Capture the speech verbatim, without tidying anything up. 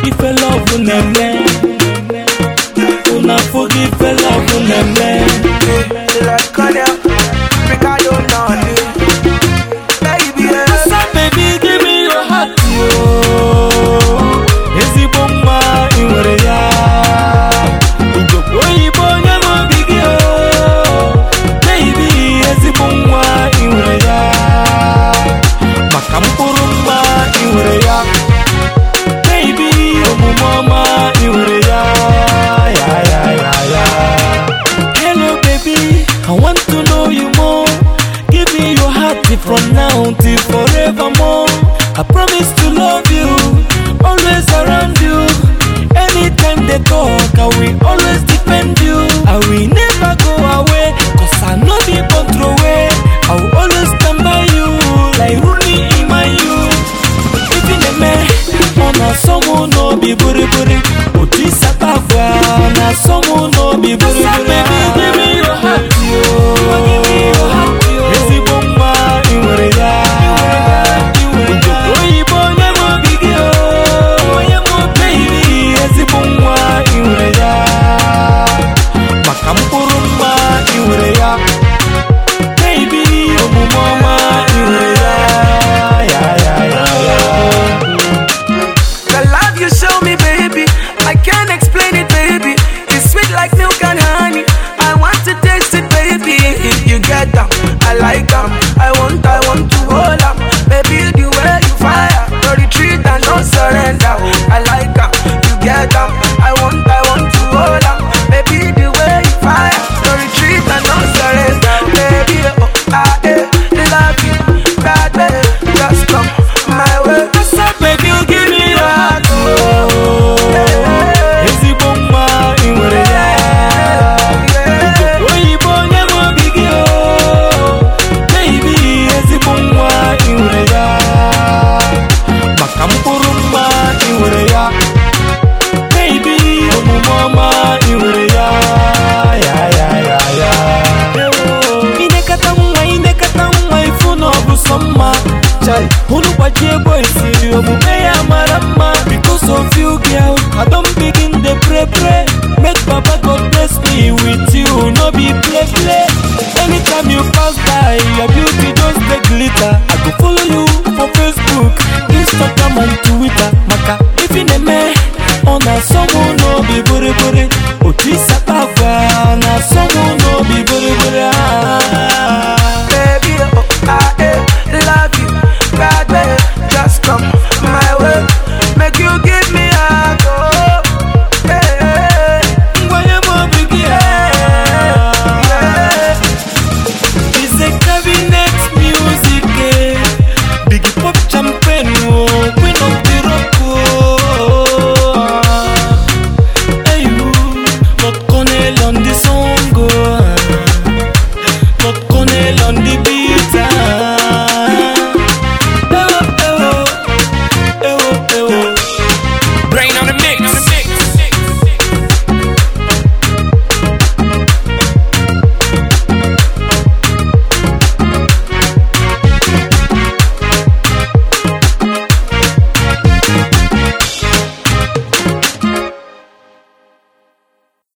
forgive a love neme. Una forgive a love neme. Like Kanye, Ricardo Nani. Baby, what's up, baby? Give me your heart, yo. Ezi bomba inwere ya. Ijoko ibonya no bigio. Baby, ezi bomba inwere ya. Makampurumba inwere ya. Baby, omumama inwere ya. Ya ya ya ya. Hello, baby, I want to know you more. Give me your heart from now till forevermore. I promise to love you, always around you. Anytime they talk, I will always defend you. I will never go away, cause I know the control way. I will always stand by you, like Rooney in my youth. Even a man, on a someone no be buri buri. Oti satafwa, na someone no be buri buri.